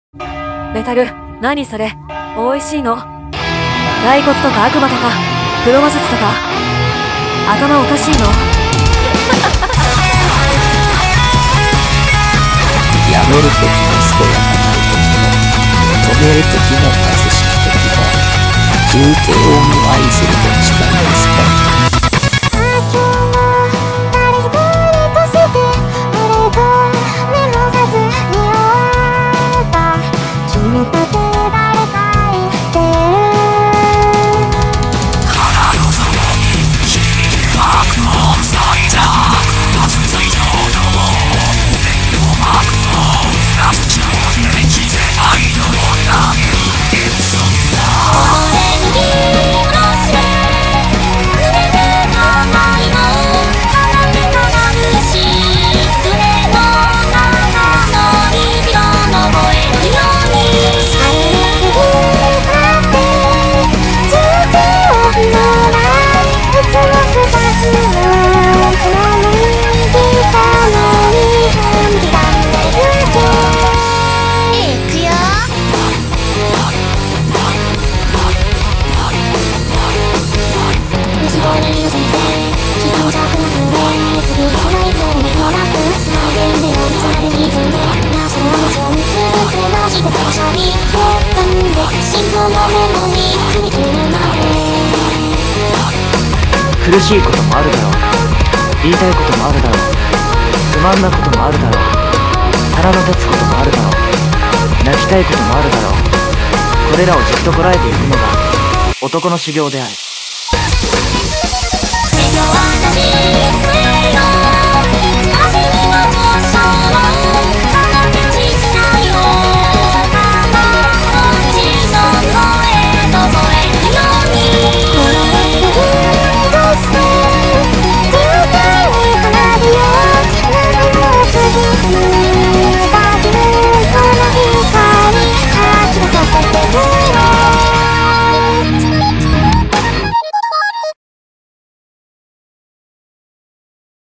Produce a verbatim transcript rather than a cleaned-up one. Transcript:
メタル、何それ。美味しいの。骸骨とか悪魔とか黒魔術とか頭おかしいの。 やめるときも健やかなるときも、止めるときも貧しきときも、休憩を見舞いすると誓いですか。 苦しいこともあるだろう。言いたいこともあるだろう。不満なこともあるだろう。腹の立つこともあるだろう。泣きたいこともあるだろう。これらをじっとこらえていくのが男の修行である。